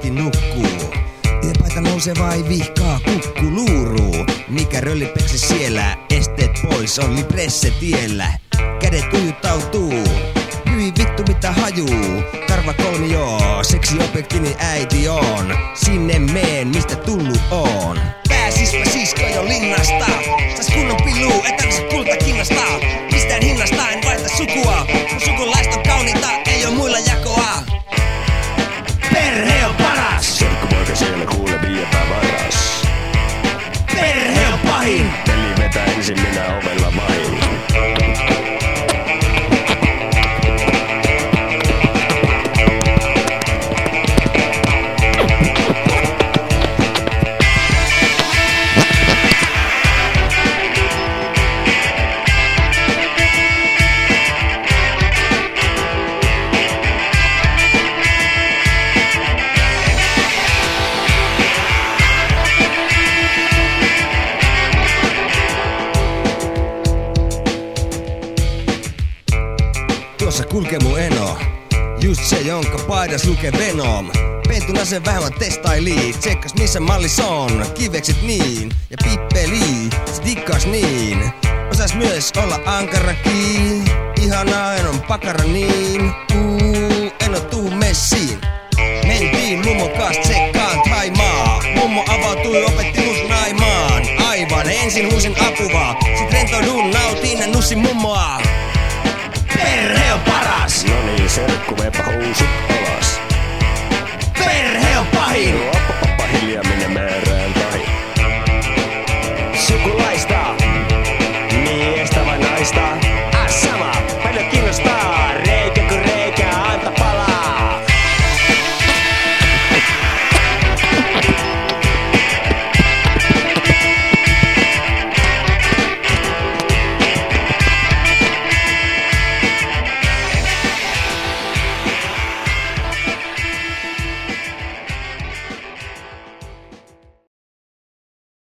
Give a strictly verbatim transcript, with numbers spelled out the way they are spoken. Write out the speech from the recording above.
kaikki nukkuu. Yöpaita nousee vai vihkaa kukku luuruu. Mikä röllipeksi siellä, esteet pois, oli presse tiellä. Kädet ujuttautuu, hyi vittu mitä hajuu. Karva kolmio, seksiobjektini äiti on. Sinne meen, mistä tullut on. Pääsispä sisko jo linnasta. Sas kunnon piluu, etänsä kultakinnasta. Mistään hinnasta en vaihda sukua. Mun sukulaista on kauniita, ei oo muilla jakoa. Perhe on paras. Serkkupoika siellä kuule viiepää varas. Perhe on pahin. Veli vetää ensin, minä ovella vain. Tuossa kulkee mun eno, just se jonka paidas lukee Venom. Pentun aseen vähemmän testailii, tsekkas missä mallis on. Kivekset niin, ja pippeli, se dikkas niin. Osas myös olla ankarakin, ihanaa en on pakara niin. Uu, en oo tuu messiin. Mentiin mummon kaas tsekkaan Thaimaa. Mummo avautui, opetti mut naimaan. Aivan, ensin huusin apuvaa, sit rentoudun, nautin ja nussin mummoa. Perhe on paras! Noniin serkku, veepä housut alas. Perhe on pahin! Oppa, oppa, hiljaa minä